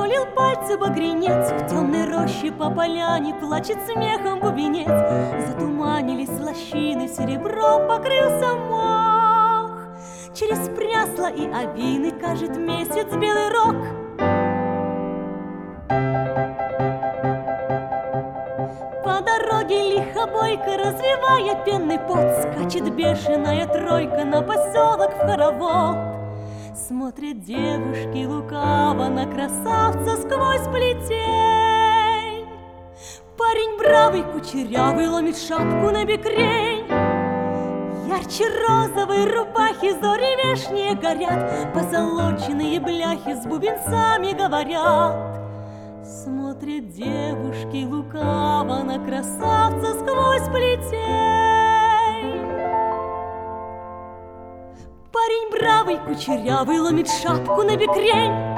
пролил пальцы багрянец, в темной роще по поляне плачет смехом бубенец. Затуманились лощины, серебром покрылся мох. Через прясла и овины кажет месяц белый рог. По дороге лихо-бойко, развивая пенный пот, скачет бешеная тройка на поселок в хоровод. Смотрят девушки лукаво на красавца сквозь плетень. Парень бравый, кучерявый, ломит шапку на бекрень. Ярче розовой рубахи зори вешние горят, позолоченные бляхи с бубенцами говорят. Смотрят девушки лукаво на красавца сквозь плетень. Парень бравый, кучерявый, ломит шапку на бекрень.